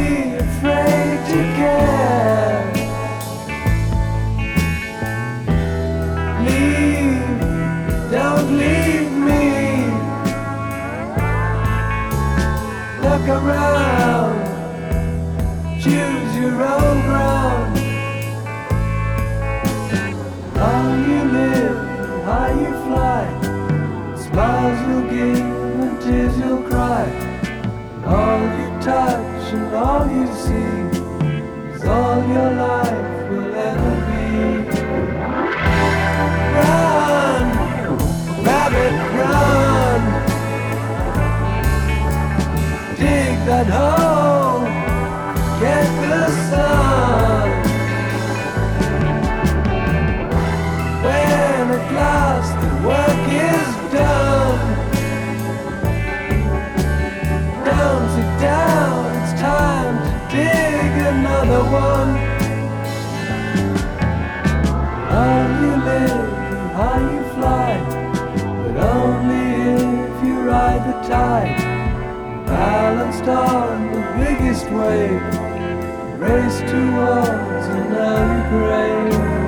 be afraid to care. Leave, don't leave me. Look around, choose your own ground. How you live, how you fly, smiles you'll give and tears you'll cry. All you touch and all you see is all your life will ever be. Run, rabbit, run. Dig that hole, get the sun. When at last the work is done, down, sit down, it's time to dig another one. How you live and how you fly, but only if you ride the tide. Balanced on the biggest wave, race towards an early grave.